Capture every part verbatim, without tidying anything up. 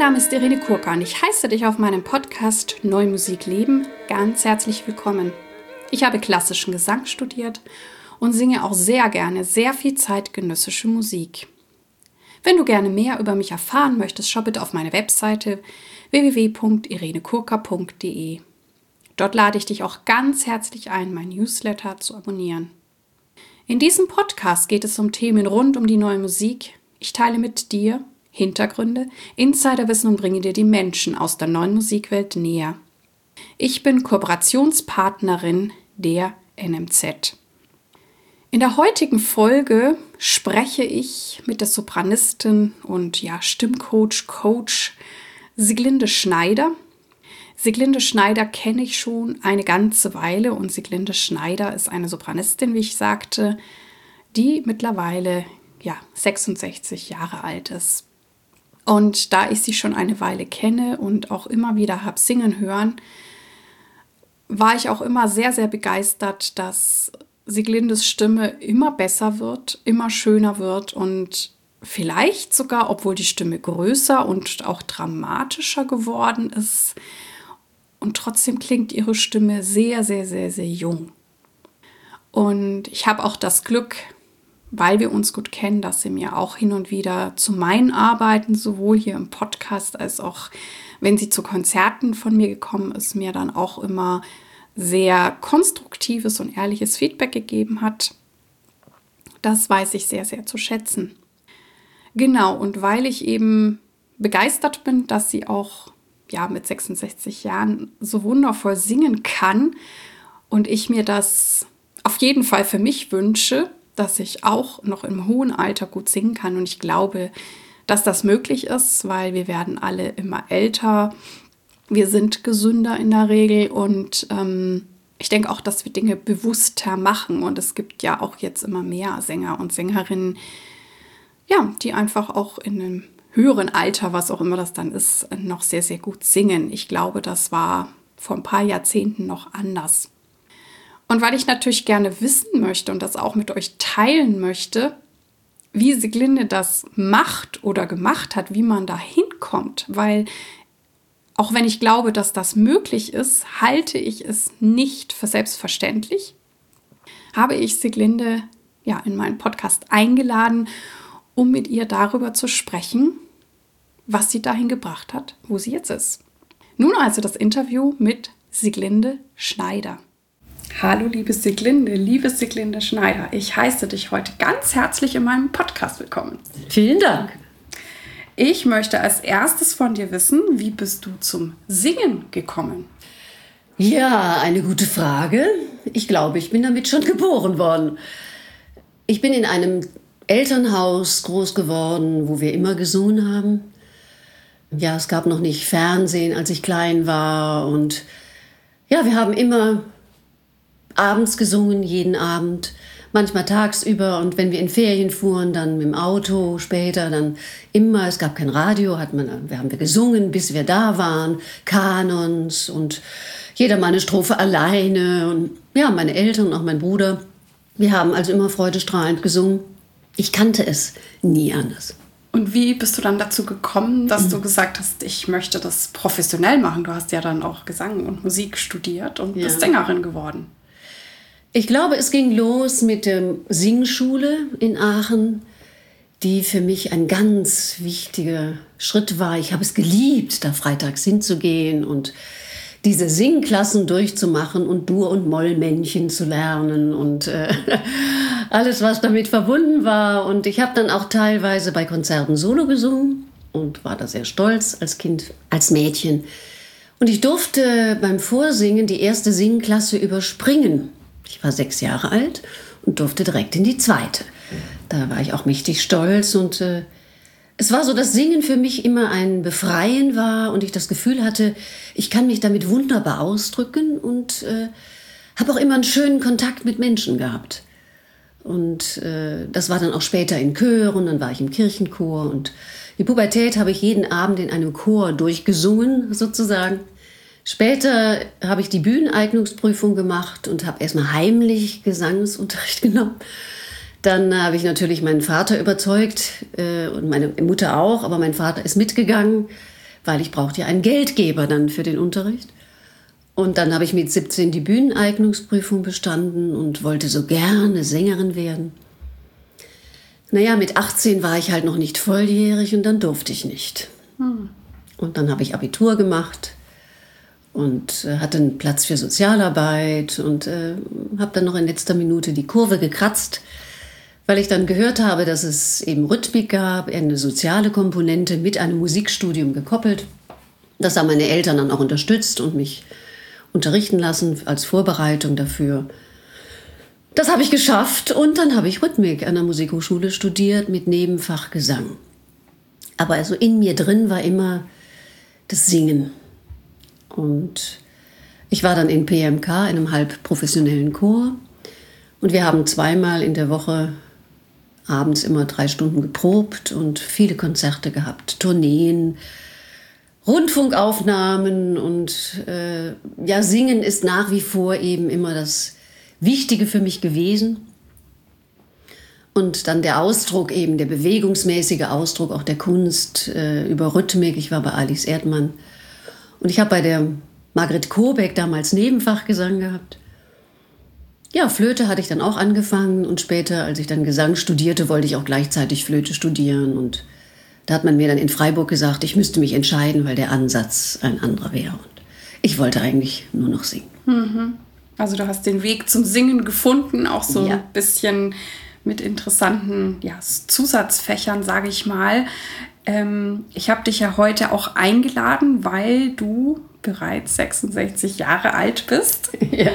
Name ist Irene Kurka und ich heiße dich auf meinem Podcast Neue Musik leben ganz herzlich willkommen. Ich habe klassischen Gesang studiert und singe auch sehr gerne sehr viel zeitgenössische Musik. Wenn du gerne mehr über mich erfahren möchtest, schau bitte auf meine Webseite w w w punkt irene kurka punkt d e. Dort lade ich dich auch ganz herzlich ein, mein Newsletter zu abonnieren. In diesem Podcast geht es um Themen rund um die neue Musik. Ich teile mit dir Hintergründe, Insiderwissen und bringe dir die Menschen aus der neuen Musikwelt näher. Ich bin Kooperationspartnerin der N M Z. In der heutigen Folge spreche ich mit der Sopranistin und ja, Stimmcoach, Coach Sieglinde Schneider. Sieglinde Schneider kenne ich schon eine ganze Weile und Sieglinde Schneider ist eine Sopranistin, wie ich sagte, die mittlerweile ja, sechsundsechzig Jahre alt ist. Und da ich sie schon eine Weile kenne und auch immer wieder habe singen hören, war ich auch immer sehr, sehr begeistert, dass Sieglindes Stimme immer besser wird, immer schöner wird und vielleicht sogar, obwohl die Stimme größer und auch dramatischer geworden ist, und trotzdem klingt ihre Stimme sehr, sehr, sehr, sehr jung. Und ich habe auch das Glück, weil wir uns gut kennen, dass sie mir auch hin und wieder zu meinen Arbeiten, sowohl hier im Podcast als auch, wenn sie zu Konzerten von mir gekommen ist, mir dann auch immer sehr konstruktives und ehrliches Feedback gegeben hat. Das weiß ich sehr, sehr zu schätzen. Genau, und weil ich eben begeistert bin, dass sie auch ja, mit sechsundsechzig Jahren so wundervoll singen kann und ich mir das auf jeden Fall für mich wünsche, dass ich auch noch im hohen Alter gut singen kann. Und ich glaube, dass das möglich ist, weil wir werden alle immer älter. Wir sind gesünder in der Regel und ähm, ich denke auch, dass wir Dinge bewusster machen. Und es gibt ja auch jetzt immer mehr Sänger und Sängerinnen, ja, die einfach auch in einem höheren Alter, was auch immer das dann ist, noch sehr, sehr gut singen. Ich glaube, das war vor ein paar Jahrzehnten noch anders. Und weil ich natürlich gerne wissen möchte und das auch mit euch teilen möchte, wie Sieglinde das macht oder gemacht hat, wie man da hinkommt, weil auch wenn ich glaube, dass das möglich ist, halte ich es nicht für selbstverständlich, habe ich Sieglinde ja in meinen Podcast eingeladen, um mit ihr darüber zu sprechen, was sie dahin gebracht hat, wo sie jetzt ist. Nun also das Interview mit Sieglinde Schneider. Hallo liebe Sieglinde, liebe Sieglinde Schneider, ich heiße dich heute ganz herzlich in meinem Podcast willkommen. Vielen Dank. Ich möchte als erstes von dir wissen, wie bist du zum Singen gekommen? Ja, eine gute Frage. Ich glaube, ich bin damit schon geboren worden. Ich bin in einem Elternhaus groß geworden, wo wir immer gesungen haben. Ja, es gab noch nicht Fernsehen, als ich klein war. Und ja, wir haben immer abends gesungen, jeden Abend, manchmal tagsüber. Und wenn wir in Ferien fuhren, dann mit dem Auto später, dann immer, es gab kein Radio, hat man, wir haben wir gesungen, bis wir da waren, Kanons und jeder mal eine Strophe alleine. Und ja, meine Eltern und auch mein Bruder, wir haben also immer freudestrahlend gesungen. Ich kannte es nie anders. Und wie bist du dann dazu gekommen, dass mhm. du gesagt hast, ich möchte das professionell machen? Du hast ja dann auch Gesang und Musik studiert und ja. bist Sängerin geworden. Ich glaube, es ging los mit der Singschule in Aachen, die für mich ein ganz wichtiger Schritt war. Ich habe es geliebt, da freitags hinzugehen und diese Singklassen durchzumachen und Dur- und Mollmännchen zu lernen und äh, alles, was damit verbunden war. Und ich habe dann auch teilweise bei Konzerten Solo gesungen und war da sehr stolz als Kind, als Mädchen. Und ich durfte beim Vorsingen die erste Singklasse überspringen. Ich war sechs Jahre alt und durfte direkt in die zweite. Da war ich auch mächtig stolz und äh, es war so, dass Singen für mich immer ein Befreien war und ich das Gefühl hatte, ich kann mich damit wunderbar ausdrücken und äh, habe auch immer einen schönen Kontakt mit Menschen gehabt. Und äh, das war dann auch später in Chören, dann war ich im Kirchenchor und die Pubertät habe ich jeden Abend in einem Chor durchgesungen, sozusagen. Später habe ich die Bühneneignungsprüfung gemacht und habe erstmal heimlich Gesangsunterricht genommen. Dann habe ich natürlich meinen Vater überzeugt äh, und meine Mutter auch, aber mein Vater ist mitgegangen, weil ich brauchte ja einen Geldgeber dann für den Unterricht. Und dann habe ich mit siebzehn die Bühneneignungsprüfung bestanden und wollte so gerne Sängerin werden. Naja, mit achtzehn war ich halt noch nicht volljährig und dann durfte ich nicht. Hm. Und dann habe ich Abitur gemacht und äh, hatte einen Platz für Sozialarbeit und äh, habe dann noch in letzter Minute die Kurve gekratzt, weil ich dann gehört habe, dass es eben Rhythmik gab, eine soziale Komponente mit einem Musikstudium gekoppelt. Das haben meine Eltern dann auch unterstützt und mich unterrichten lassen als Vorbereitung dafür. Das habe ich geschafft und dann habe ich Rhythmik an der Musikhochschule studiert mit Nebenfach Gesang. Aber also in mir drin war immer das Singen. Und ich war dann in P M K, in einem halb professionellen Chor. Und wir haben zweimal in der Woche abends immer drei Stunden geprobt und viele Konzerte gehabt, Tourneen, Rundfunkaufnahmen und äh, ja, Singen ist nach wie vor eben immer das Wichtige für mich gewesen. Und dann der Ausdruck eben, der bewegungsmäßige Ausdruck auch der Kunst äh, über Rhythmik. Ich war bei Alice Erdmann und ich habe bei der Margret Kobeck damals Nebenfachgesang gehabt. Ja, Flöte hatte ich dann auch angefangen und später, als ich dann Gesang studierte, wollte ich auch gleichzeitig Flöte studieren. Und da hat man mir dann in Freiburg gesagt, ich müsste mich entscheiden, weil der Ansatz ein anderer wäre. Und ich wollte eigentlich nur noch singen. Mhm. Also du hast den Weg zum Singen gefunden, auch so ja. ein bisschen mit interessanten ja, Zusatzfächern, sage ich mal. Ähm, ich habe dich ja heute auch eingeladen, weil du bereits sechsundsechzig Jahre alt bist. Ja.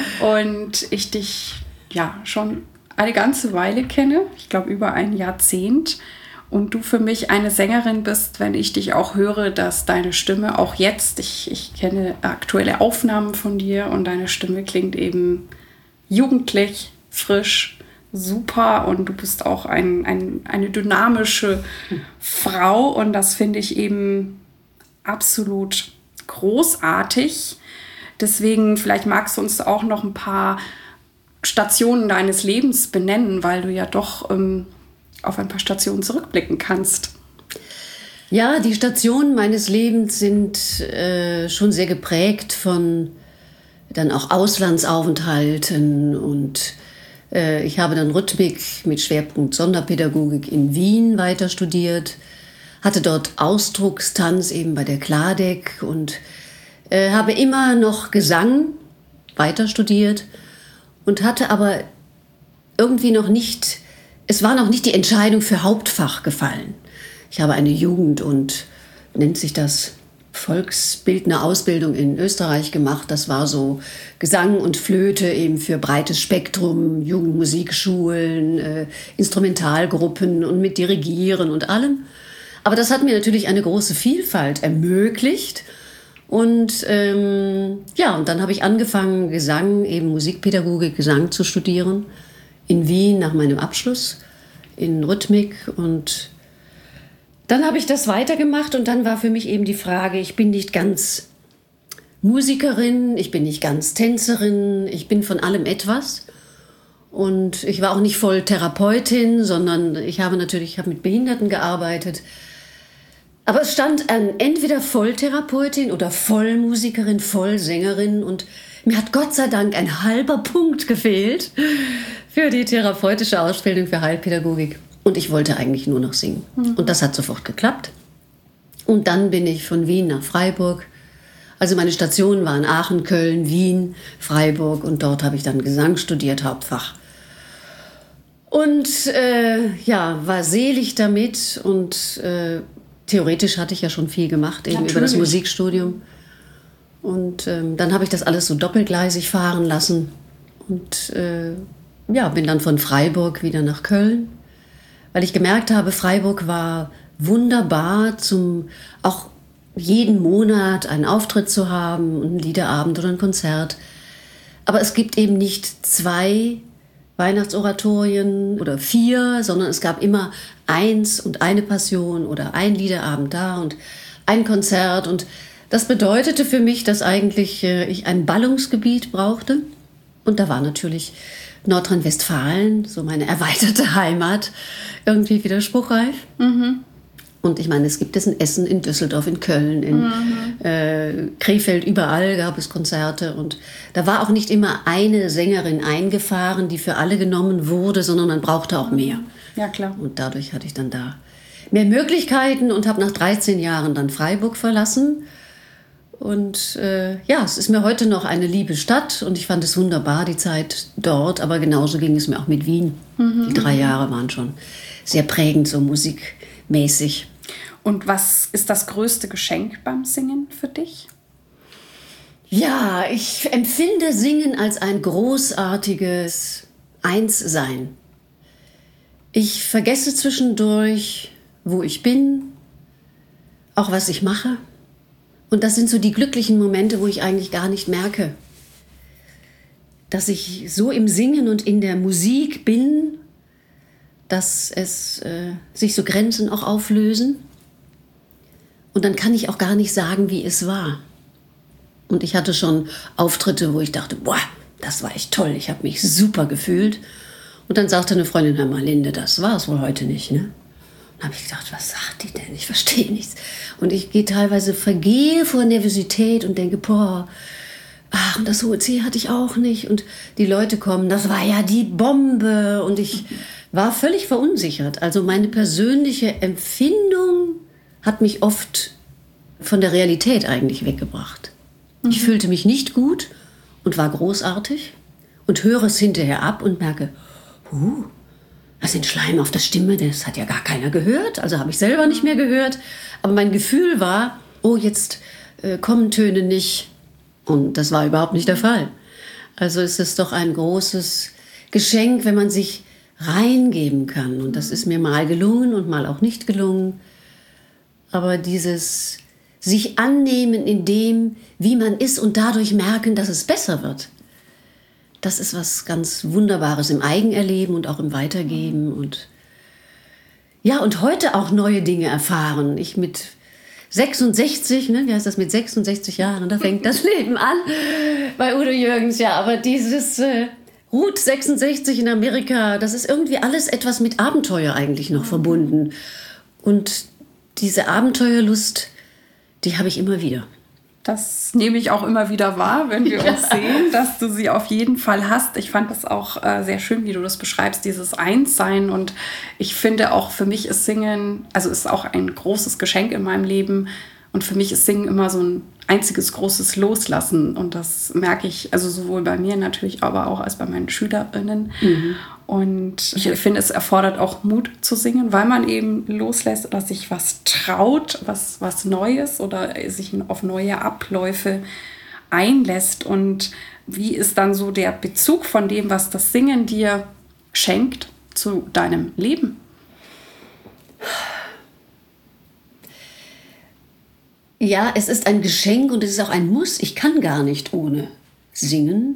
Und ich dich ja schon eine ganze Weile kenne, ich glaube über ein Jahrzehnt. Und du für mich eine Sängerin bist, wenn ich dich auch höre, dass deine Stimme auch jetzt, ich, ich kenne aktuelle Aufnahmen von dir und deine Stimme klingt eben jugendlich, frisch, super und du bist auch ein, ein, eine dynamische Frau und das finde ich eben absolut großartig. Deswegen vielleicht magst du uns auch noch ein paar Stationen deines Lebens benennen, weil du ja doch ähm, auf ein paar Stationen zurückblicken kannst. Ja, die Stationen meines Lebens sind äh, schon sehr geprägt von dann auch Auslandsaufenthalten und äh, ich habe dann Rhythmik mit Schwerpunkt Sonderpädagogik in Wien weiter studiert, hatte dort Ausdruckstanz eben bei der Kladek und äh, habe immer noch Gesang weiter studiert und hatte aber irgendwie noch nicht Es war noch nicht die Entscheidung für Hauptfach gefallen. Ich habe eine Jugend- und, nennt sich das, Volksbildner-Ausbildung in Österreich gemacht. Das war so Gesang und Flöte eben für breites Spektrum, Jugendmusikschulen, äh, Instrumentalgruppen und mit Dirigieren und allem. Aber das hat mir natürlich eine große Vielfalt ermöglicht. Und ähm, ja, und dann habe ich angefangen, Gesang, eben Musikpädagogik, Gesang zu studieren. In Wien nach meinem Abschluss in Rhythmik und dann habe ich das weitergemacht und dann war für mich eben die Frage, ich bin nicht ganz Musikerin, ich bin nicht ganz Tänzerin, ich bin von allem etwas und ich war auch nicht voll Therapeutin, sondern ich habe natürlich ich habe mit Behinderten gearbeitet. Aber es stand an entweder Volltherapeutin oder Vollmusikerin, Vollsängerin und mir hat Gott sei Dank ein halber Punkt gefehlt für die therapeutische Ausbildung für Heilpädagogik. Und ich wollte eigentlich nur noch singen. Mhm. Und das hat sofort geklappt. Und dann bin ich von Wien nach Freiburg. Also meine Stationen waren Aachen, Köln, Wien, Freiburg. Und dort habe ich dann Gesang studiert, Hauptfach. Und äh, ja, war selig damit. Und äh, theoretisch hatte ich ja schon viel gemacht, eben Natürlich. über das Musikstudium. Und ähm, dann habe ich das alles so doppelgleisig fahren lassen und äh, ja, bin dann von Freiburg wieder nach Köln, weil ich gemerkt habe, Freiburg war wunderbar, zum auch jeden Monat einen Auftritt zu haben, einen Liederabend oder ein Konzert. Aber es gibt eben nicht zwei Weihnachtsoratorien oder vier, sondern es gab immer eins und eine Passion oder ein Liederabend da und ein Konzert und das bedeutete für mich, dass eigentlich äh, ich ein Ballungsgebiet brauchte. Und da war natürlich Nordrhein-Westfalen, so meine erweiterte Heimat, irgendwie wieder spruchreif. Mhm. Und ich meine, es gibt es in Essen, in Düsseldorf, in Köln, in mhm. äh, Krefeld, überall gab es Konzerte. Und da war auch nicht immer eine Sängerin eingefahren, die für alle genommen wurde, sondern man brauchte auch mehr. Ja, klar. Und dadurch hatte ich dann da mehr Möglichkeiten und habe nach dreizehn Jahren dann Freiburg verlassen. Und äh, ja, es ist mir heute noch eine liebe Stadt und ich fand es wunderbar, die Zeit dort. Aber genauso ging es mir auch mit Wien. Mhm. Die drei Jahre waren schon sehr prägend, so musikmäßig. Und was ist das größte Geschenk beim Singen für dich? Ja, ich empfinde Singen als ein großartiges Einssein. Ich vergesse zwischendurch, wo ich bin, auch was ich mache. Und das sind so die glücklichen Momente, wo ich eigentlich gar nicht merke, dass ich so im Singen und in der Musik bin, dass es äh, sich so Grenzen auch auflösen. Und dann kann ich auch gar nicht sagen, wie es war. Und ich hatte schon Auftritte, wo ich dachte, boah, das war echt toll, ich habe mich super gefühlt. Und dann sagte eine Freundin, Herr Marlinde, das war es wohl heute nicht, ne? Dann habe ich gedacht, was sagt die denn? Ich verstehe nichts. Und ich gehe teilweise, vergehe vor Nervosität und denke, boah, ach, und das hohe C hatte ich auch nicht. Und die Leute kommen, das war ja die Bombe. Und ich war völlig verunsichert. Also meine persönliche Empfindung hat mich oft von der Realität eigentlich weggebracht. Mhm. Ich fühlte mich nicht gut und war großartig und höre es hinterher ab und merke, huh, das sind Schleim auf der Stimme, das hat ja gar keiner gehört. Also habe ich selber nicht mehr gehört. Aber mein Gefühl war, oh, jetzt äh, kommen Töne nicht. Und das war überhaupt nicht der Fall. Also es ist doch ein großes Geschenk, wenn man sich reingeben kann. Und das ist mir mal gelungen und mal auch nicht gelungen. Aber dieses sich annehmen in dem, wie man ist und dadurch merken, dass es besser wird. Das ist was ganz Wunderbares im Eigenerleben und auch im Weitergeben. Und ja, und heute auch neue Dinge erfahren. Ich mit sechsundsechzig, ne, wie heißt das, mit sechsundsechzig Jahren, da fängt das Leben an bei Udo Jürgens. Ja, aber dieses äh, Route sechsundsechzig in Amerika, das ist irgendwie alles etwas mit Abenteuer eigentlich noch verbunden. Und diese Abenteuerlust, die habe ich immer wieder. Das nehme ich auch immer wieder wahr, wenn wir uns sehen, dass du sie auf jeden Fall hast. Ich fand das auch äh, sehr schön, wie du das beschreibst, dieses Einssein. Und ich finde auch, für mich ist Singen, also ist auch ein großes Geschenk in meinem Leben. Und für mich ist Singen immer so ein einziges großes Loslassen. Und das merke ich, also sowohl bei mir natürlich, aber auch als bei meinen Schülerinnen. Mhm. Und ich finde, es erfordert auch Mut zu singen, weil man eben loslässt oder sich was traut, was, was Neues oder sich auf neue Abläufe einlässt. Und wie ist dann so der Bezug von dem, was das Singen dir schenkt, zu deinem Leben? Ja, es ist ein Geschenk und es ist auch ein Muss. Ich kann gar nicht ohne singen.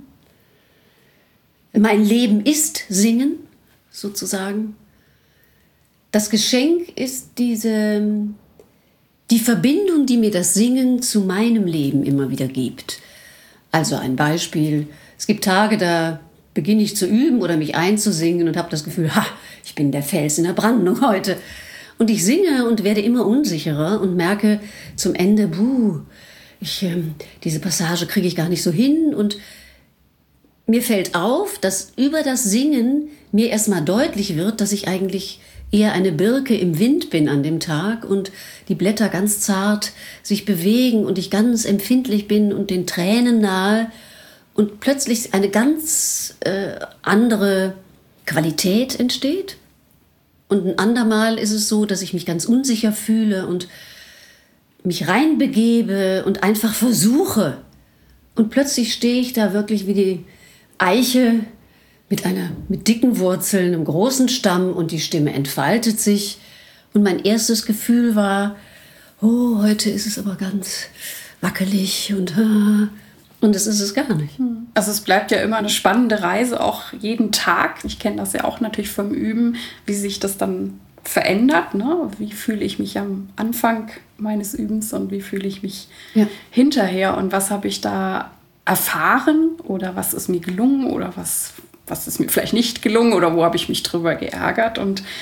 Mein Leben ist Singen, sozusagen. Das Geschenk ist diese, die Verbindung, die mir das Singen zu meinem Leben immer wieder gibt. Also ein Beispiel. Es gibt Tage, da beginne ich zu üben oder mich einzusingen und habe das Gefühl, ha, ich bin der Fels in der Brandung heute. Und ich singe und werde immer unsicherer und merke zum Ende, buh, ich, äh, diese Passage kriege ich gar nicht so hin. Und mir fällt auf, dass über das Singen mir erstmal deutlich wird, dass ich eigentlich eher eine Birke im Wind bin an dem Tag und die Blätter ganz zart sich bewegen und ich ganz empfindlich bin und den Tränen nahe und plötzlich eine ganz äh, andere Qualität entsteht. Und ein andermal ist es so, dass ich mich ganz unsicher fühle und mich reinbegebe und einfach versuche. Und plötzlich stehe ich da wirklich wie die Eiche mit einer mit dicken Wurzeln, einem großen Stamm und die Stimme entfaltet sich. Und mein erstes Gefühl war, oh, heute ist es aber ganz wackelig und und das ist es gar nicht. Also es bleibt ja immer eine spannende Reise, auch jeden Tag. Ich kenne das ja auch natürlich vom Üben, wie sich das dann verändert. Ne? Wie fühle ich mich am Anfang meines Übens und wie fühle ich mich ja. hinterher und was habe ich da erfahren oder was ist mir gelungen oder was, was ist mir vielleicht nicht gelungen oder wo habe ich mich drüber geärgert. Und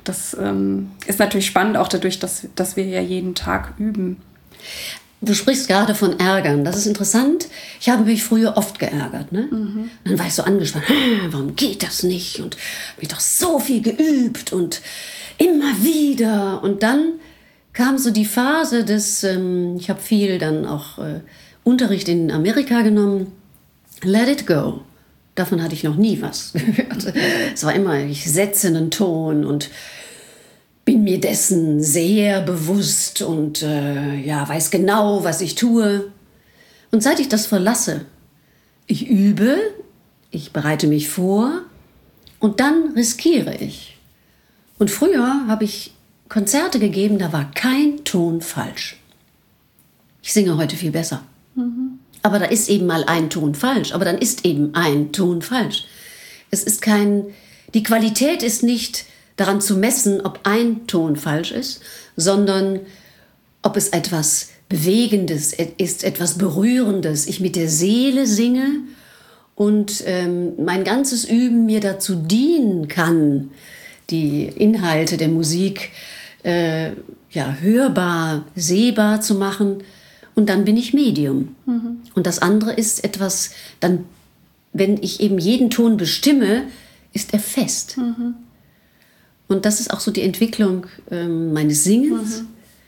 das ähm, ist natürlich spannend, auch dadurch, dass, dass wir ja jeden Tag üben. Du sprichst gerade von Ärgern. Das ist interessant. Ich habe mich früher oft geärgert. Ne? Mhm. Dann war ich so angespannt. Warum geht das nicht? Und habe ich doch so viel geübt und immer wieder. Und dann kam so die Phase des, ähm, ich habe viel dann auch äh, Unterricht in Amerika genommen. Let it go. Davon hatte ich noch nie was gehört. Es war immer, ich setze einen Ton und bin mir dessen sehr bewusst und äh, ja, weiß genau, was ich tue. Und seit ich das verlasse, ich übe, ich bereite mich vor und dann riskiere ich. Und früher habe ich Konzerte gegeben, da war kein Ton falsch. Ich singe heute viel besser. Mhm. Aber da ist eben mal ein Ton falsch. Aber dann ist eben ein Ton falsch. Es ist kein, die Qualität ist nicht daran zu messen, ob ein Ton falsch ist, sondern ob es etwas Bewegendes ist, etwas Berührendes. Ich mit der Seele singe und ähm, mein ganzes Üben mir dazu dienen kann, die Inhalte der Musik äh, ja, hörbar, sehbar zu machen. Und dann bin ich Medium. Mhm. Und das andere ist etwas, dann, wenn ich eben jeden Ton bestimme, ist er fest. Mhm. Und das ist auch so die Entwicklung äh, meines Singens. Mhm.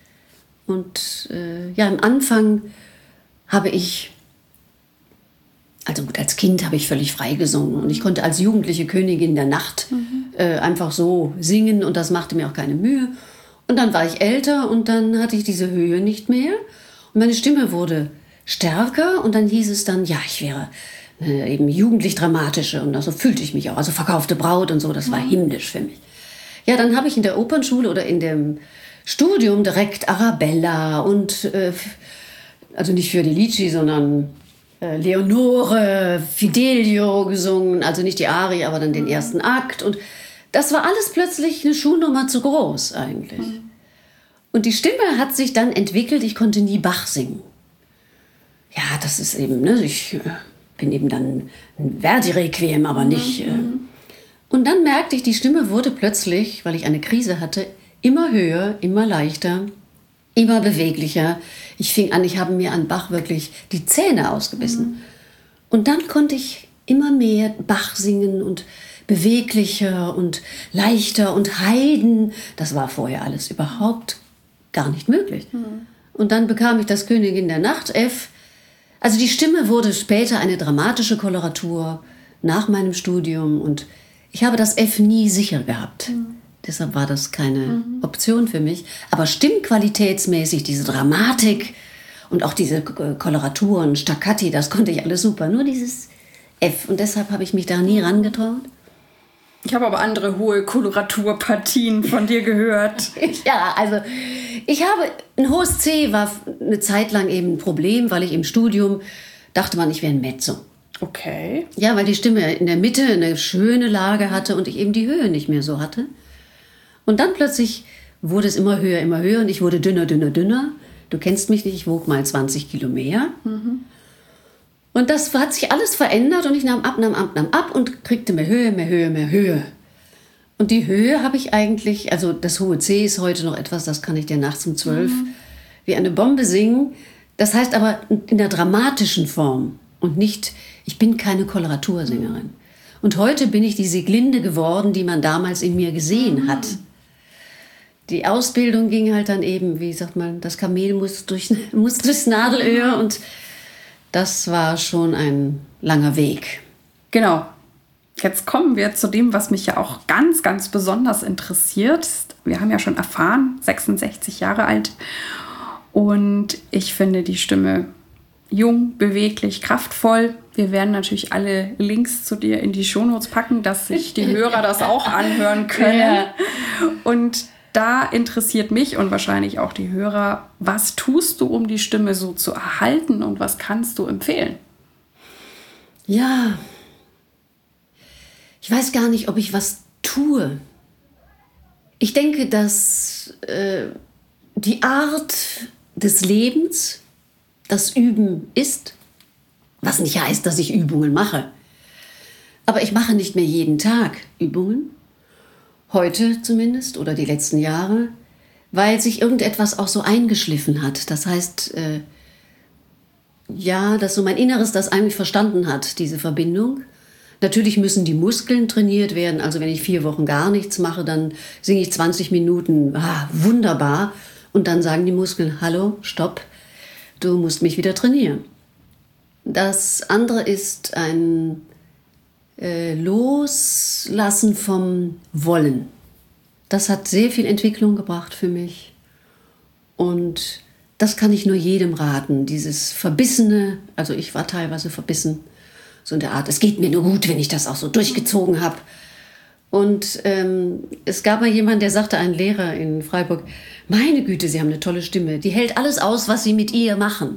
Und äh, ja, am Anfang habe ich, also gut, als Kind habe ich völlig frei gesungen. Und ich konnte als jugendliche Königin der Nacht mhm. äh, einfach so singen. Und das machte mir auch keine Mühe. Und dann war ich älter und dann hatte ich diese Höhe nicht mehr. Und meine Stimme wurde stärker und dann hieß es dann, ja, ich wäre äh, eben jugendlich dramatische und so fühlte ich mich auch. Also verkaufte Braut und so, das war himmlisch für mich. Ja, dann habe ich in der Opernschule oder in dem Studium direkt Arabella und, äh, also nicht Fiordilici, sondern äh, Leonore, Fidelio gesungen, also nicht die Arie, aber dann den ersten Akt. Und das war alles plötzlich eine Schuhnummer zu groß eigentlich. Mhm. Und die Stimme hat sich dann entwickelt, ich konnte nie Bach singen. Ja, das ist eben, ne, ich äh, bin eben dann ein Verdi-Requiem, aber nicht. Äh. Und dann merkte ich, die Stimme wurde plötzlich, weil ich eine Krise hatte, immer höher, immer leichter, immer beweglicher. Ich fing an, ich habe mir an Bach wirklich die Zähne ausgebissen. Mhm. Und dann konnte ich immer mehr Bach singen und beweglicher und leichter und Haydn. Das war vorher alles überhaupt gar nicht möglich. Mhm. Und dann bekam ich das Königin der Nacht, F. Also die Stimme wurde später eine dramatische Koloratur nach meinem Studium und ich habe das F nie sicher gehabt. Mhm. Deshalb war das keine mhm. Option für mich. Aber stimmqualitätsmäßig, diese Dramatik und auch diese Koloraturen, Staccati, das konnte ich alles super. Nur dieses F. Und deshalb habe ich mich da nie rangetraut. Ich habe aber andere hohe Koloraturpartien von dir gehört. Ja, also ich habe, ein hohes C war eine Zeit lang eben ein Problem, weil ich im Studium dachte man, ich wäre ein Mezzo. Okay. Ja, weil die Stimme in der Mitte eine schöne Lage hatte und ich eben die Höhe nicht mehr so hatte. Und dann plötzlich wurde es immer höher, immer höher und ich wurde dünner, dünner, dünner. Du kennst mich nicht, ich wog mal zwanzig Kilo mehr. Mhm. Und das hat sich alles verändert und ich nahm ab, nahm ab, nahm ab und kriegte mehr Höhe, mehr Höhe, mehr Höhe. Und die Höhe habe ich eigentlich, also das hohe C ist heute noch etwas, das kann ich dir nachts um zwölf mhm. wie eine Bombe singen. Das heißt aber in der dramatischen Form und nicht, ich bin keine Koloratursängerin. Und heute bin ich die Sieglinde geworden, die man damals in mir gesehen hat. Die Ausbildung ging halt dann eben, wie sagt man, das Kamel muss, durch, muss durchs Nadelöhr und das war schon ein langer Weg. Genau. Jetzt kommen wir zu dem, was mich ja auch ganz, ganz besonders interessiert. Wir haben ja schon erfahren, sechsundsechzig Jahre alt. Und ich finde die Stimme jung, beweglich, kraftvoll. Wir werden natürlich alle Links zu dir in die Shownotes packen, dass sich die Hörer das auch anhören können. Ja. Und da interessiert mich und wahrscheinlich auch die Hörer, was tust du, um die Stimme so zu erhalten und was kannst du empfehlen? Ja, ich weiß gar nicht, ob ich was tue. Ich denke, dass äh, die Art des Lebens das Üben ist, was nicht heißt, dass ich Übungen mache. Aber ich mache nicht mehr jeden Tag Übungen. Heute zumindest oder die letzten Jahre, weil sich irgendetwas auch so eingeschliffen hat. Das heißt, äh, ja, dass so mein Inneres das eigentlich verstanden hat, diese Verbindung. Natürlich müssen die Muskeln trainiert werden. Also wenn ich vier Wochen gar nichts mache, dann singe ich zwanzig Minuten, ah, wunderbar. Und dann sagen die Muskeln, hallo, stopp, du musst mich wieder trainieren. Das andere ist ein äh, Loslassen vom Wollen. Das hat sehr viel Entwicklung gebracht für mich. Und das kann ich nur jedem raten, dieses Verbissene, also ich war teilweise verbissen, so in der Art, es geht mir nur gut, wenn ich das auch so durchgezogen habe. Und ähm, es gab mal jemanden, der sagte, ein Lehrer in Freiburg, meine Güte, Sie haben eine tolle Stimme, die hält alles aus, was Sie mit ihr machen.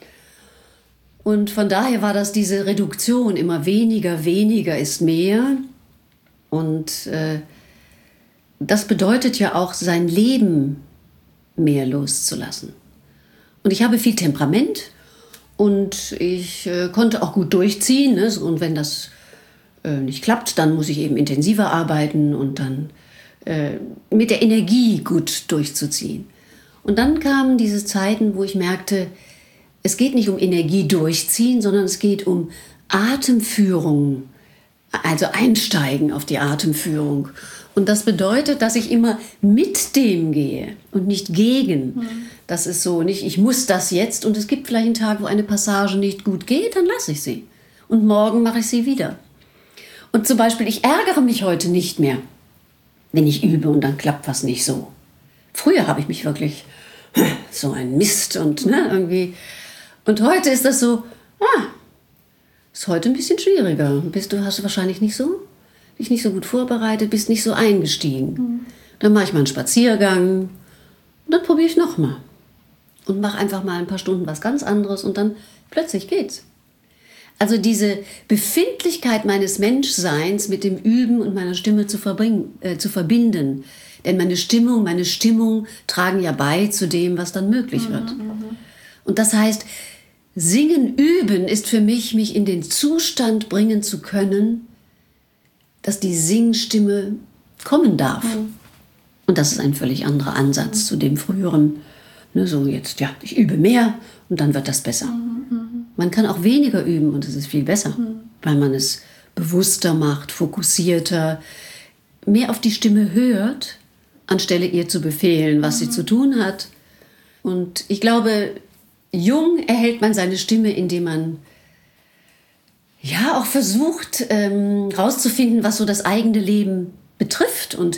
Und von daher war das diese Reduktion, immer weniger, weniger ist mehr. Und äh, das bedeutet ja auch, sein Leben mehr loszulassen. Und ich habe viel Temperament und ich äh, konnte auch gut durchziehen. Ne? Und wenn das äh, nicht klappt, dann muss ich eben intensiver arbeiten und dann äh, mit der Energie gut durchzuziehen. Und dann kamen diese Zeiten, wo ich merkte, es geht nicht um Energie durchziehen, sondern es geht um Atemführung, also einsteigen auf die Atemführung. Und das bedeutet, dass ich immer mit dem gehe und nicht gegen. Mhm. Das ist so nicht, ich muss das jetzt und es gibt vielleicht einen Tag, wo eine Passage nicht gut geht, dann lasse ich sie. Und morgen mache ich sie wieder. Und zum Beispiel, ich ärgere mich heute nicht mehr, wenn ich übe und dann klappt was nicht so. Früher habe ich mich wirklich, so ein Mist und ne, irgendwie. Und heute ist das so, ah, ist heute ein bisschen schwieriger. Bist du, hast du wahrscheinlich nicht so, dich nicht so gut vorbereitet, bist nicht so eingestiegen. Mhm. Dann mache ich mal einen Spaziergang und dann probiere ich nochmal. Und mache einfach mal ein paar Stunden was ganz anderes und dann plötzlich geht's. Also diese Befindlichkeit meines Menschseins mit dem Üben und meiner Stimme zu, verbringen, äh, zu verbinden. Denn meine Stimmung, meine Stimmung tragen ja bei zu dem, was dann möglich wird. Mhm, und das heißt, Singen, üben ist für mich, mich in den Zustand bringen zu können, dass die Singstimme kommen darf. Mhm. Und das ist ein völlig anderer Ansatz mhm. zu dem früheren. Ne, so jetzt, ja, ich übe mehr und dann wird das besser. Mhm. Man kann auch weniger üben und es ist viel besser, mhm. weil man es bewusster macht, fokussierter, mehr auf die Stimme hört, anstelle ihr zu befehlen, was mhm. sie zu tun hat. Und ich glaube, jung erhält man seine Stimme, indem man ja auch versucht, ähm, rauszufinden, was so das eigene Leben betrifft. Und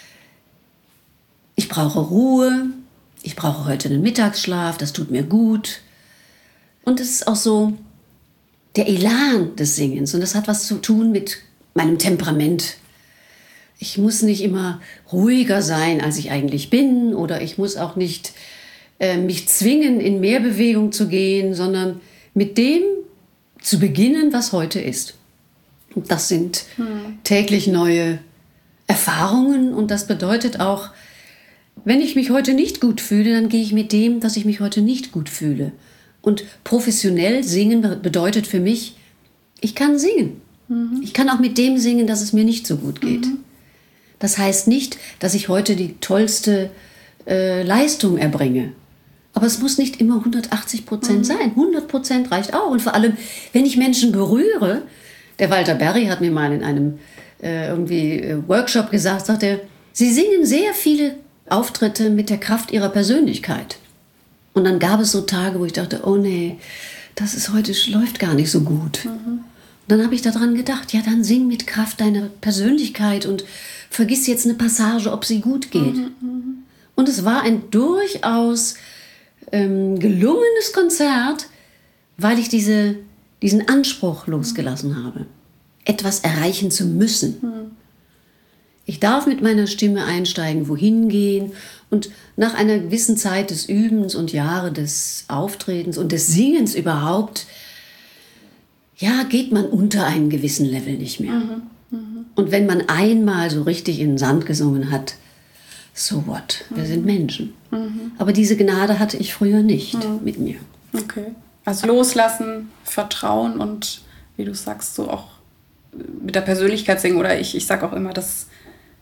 ich brauche Ruhe, ich brauche heute einen Mittagsschlaf, das tut mir gut. Und es ist auch so der Elan des Singens. Und das hat was zu tun mit meinem Temperament. Ich muss nicht immer ruhiger sein, als ich eigentlich bin. Oder ich muss auch nicht äh, mich zwingen, in Mehrbewegung zu gehen, sondern mit dem zu beginnen, was heute ist. Und das sind hm. täglich neue Erfahrungen. Und das bedeutet auch, wenn ich mich heute nicht gut fühle, dann gehe ich mit dem, dass ich mich heute nicht gut fühle. Und professionell singen bedeutet für mich, ich kann singen. Mhm. Ich kann auch mit dem singen, dass es mir nicht so gut geht. Mhm. Das heißt nicht, dass ich heute die tollste äh, Leistung erbringe. Aber es muss nicht immer hundertachtzig Prozent mhm. sein. hundert Prozent reicht auch. Und vor allem, wenn ich Menschen berühre, der Walter Berry hat mir mal in einem äh, irgendwie äh, Workshop gesagt, sagt er, Sie singen sehr viele Auftritte mit der Kraft ihrer Persönlichkeit. Und dann gab es so Tage, wo ich dachte, oh nee, das ist heute läuft gar nicht so gut. Mhm. Und dann habe ich daran gedacht, ja, dann sing mit Kraft deiner Persönlichkeit und vergiss jetzt eine Passage, ob sie gut geht. Mhm, mh. Und es war ein durchaus ähm, gelungenes Konzert, weil ich diese, diesen Anspruch losgelassen mhm. habe, etwas erreichen zu müssen. Mhm. Ich darf mit meiner Stimme einsteigen, wohin gehen. Und nach einer gewissen Zeit des Übens und Jahre des Auftretens und des Singens überhaupt, ja, geht man unter einem gewissen Level nicht mehr. Mhm, mh. Und wenn man einmal so richtig in den Sand gesungen hat, so what? Wir mhm. sind Menschen. Mhm. Aber diese Gnade hatte ich früher nicht mhm. mit mir. Okay. Also loslassen, Vertrauen und, wie du sagst, so auch mit der Persönlichkeit singen. Oder ich, ich sage auch immer, dass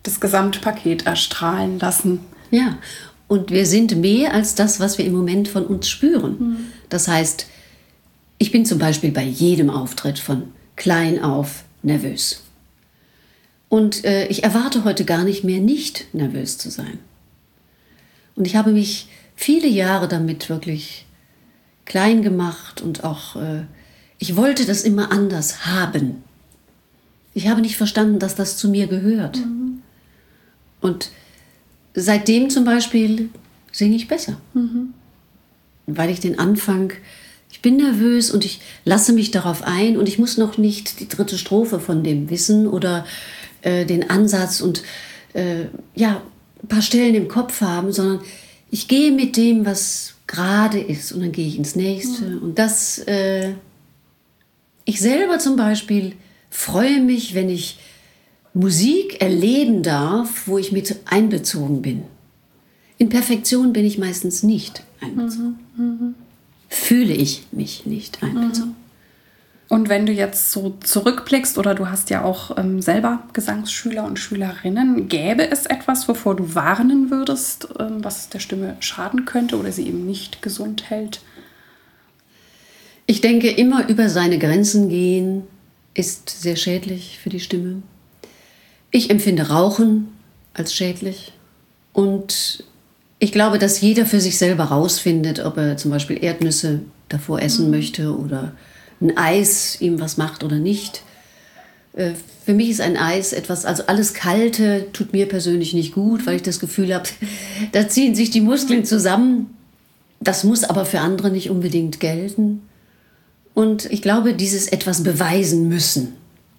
das Gesamtpaket erstrahlen lassen. Ja, und wir sind mehr als das, was wir im Moment von uns spüren. Mhm. Das heißt, ich bin zum Beispiel bei jedem Auftritt von klein auf nervös. Und äh, ich erwarte heute gar nicht mehr, nicht nervös zu sein. Und ich habe mich viele Jahre damit wirklich klein gemacht und auch, äh, ich wollte das immer anders haben. Ich habe nicht verstanden, dass das zu mir gehört. Mhm. Und seitdem zum Beispiel singe ich besser. Mhm. Weil ich den Anfang, ich bin nervös und ich lasse mich darauf ein und ich muss noch nicht die dritte Strophe von dem wissen oder äh, den Ansatz und äh, ja, ein paar Stellen im Kopf haben, sondern ich gehe mit dem, was gerade ist und dann gehe ich ins Nächste. Mhm. Und das, äh, ich selber zum Beispiel freue mich, wenn ich Musik erleben darf, wo ich mit einbezogen bin. In Perfektion bin ich meistens nicht einbezogen. Mhm. Mhm. Fühle ich mich nicht einbezogen. Mhm. Und wenn du jetzt so zurückblickst, oder du hast ja auch ähm, selber Gesangsschüler und Schülerinnen, gäbe es etwas, wovor du warnen würdest, ähm, was der Stimme schaden könnte oder sie eben nicht gesund hält? Ich denke, immer über seine Grenzen gehen ist sehr schädlich für die Stimme. Ich empfinde Rauchen als schädlich und ich glaube, dass jeder für sich selber rausfindet, ob er zum Beispiel Erdnüsse davor essen mhm. möchte oder ein Eis ihm was macht oder nicht. Für mich ist ein Eis etwas, also alles Kalte tut mir persönlich nicht gut, weil ich das Gefühl habe, da ziehen sich die Muskeln zusammen. Das muss aber für andere nicht unbedingt gelten. Und ich glaube, dieses etwas beweisen müssen,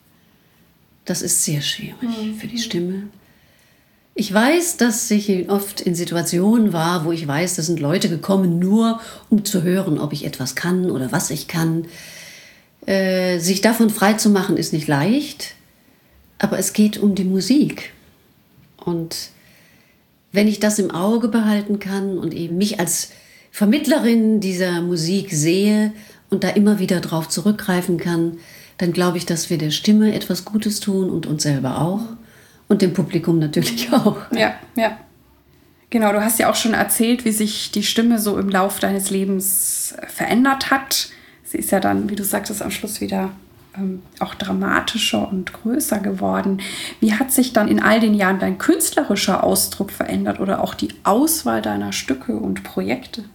das ist sehr schwierig mhm. für die Stimme. Ich weiß, dass ich oft in Situationen war, wo ich weiß, da sind Leute gekommen, nur um zu hören, ob ich etwas kann oder was ich kann. Äh, sich davon frei zu machen, ist nicht leicht, aber es geht um die Musik. Und wenn ich das im Auge behalten kann und eben mich als Vermittlerin dieser Musik sehe und da immer wieder drauf zurückgreifen kann, dann glaube ich, dass wir der Stimme etwas Gutes tun und uns selber auch und dem Publikum natürlich auch. Ja, ja. Genau, du hast ja auch schon erzählt, wie sich die Stimme so im Lauf deines Lebens verändert hat. Sie ist ja dann, wie du sagtest, am Schluss wieder ähm, auch dramatischer und größer geworden. Wie hat sich dann in all den Jahren dein künstlerischer Ausdruck verändert oder auch die Auswahl deiner Stücke und Projekte?